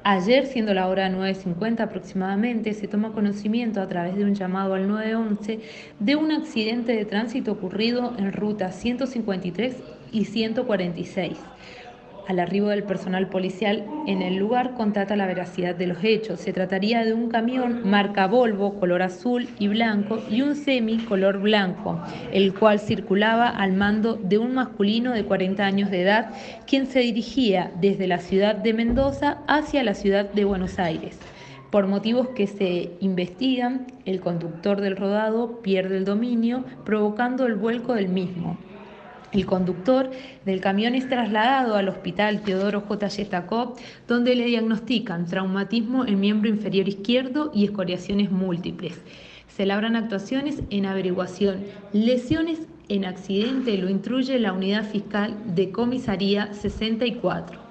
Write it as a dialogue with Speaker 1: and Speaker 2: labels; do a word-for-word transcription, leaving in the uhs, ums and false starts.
Speaker 1: Ayer, siendo la hora nueve cincuenta aproximadamente, se toma conocimiento a través de un llamado al nueve once de un accidente de tránsito ocurrido en ruta ciento cincuenta y tres y ciento cuarenta y seis. Al arribo del personal policial en el lugar constata la veracidad de los hechos. Se trataría de un camión marca Volvo, color azul y blanco, y un semi color blanco, el cual circulaba al mando de un masculino de cuarenta años de edad, quien se dirigía desde la ciudad de Mendoza hacia la ciudad de Buenos Aires. Por motivos que se investigan, el conductor del rodado pierde el dominio, provocando el vuelco del mismo. El conductor del camión es trasladado al hospital Teodoro J. Yestakov, donde le diagnostican traumatismo en miembro inferior izquierdo y escoriaciones múltiples. Se labran actuaciones en averiguación. Lesiones en accidente lo instruye la unidad fiscal de comisaría sesenta y cuatro.